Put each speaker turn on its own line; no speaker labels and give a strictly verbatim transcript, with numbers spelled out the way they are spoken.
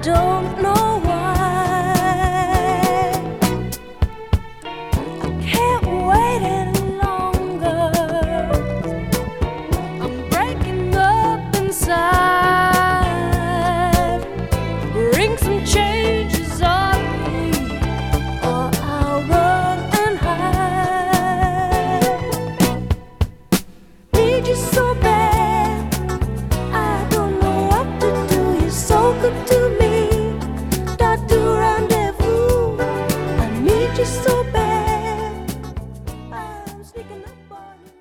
don't know why. I can't wait any longer. I'm breaking up inside. Bring some changes on me, or I'll run and hide. Need you so bad, I don't know what to do. You're so good to me. Start to rendezvous. I need you so bad. I'm sneaking up on you.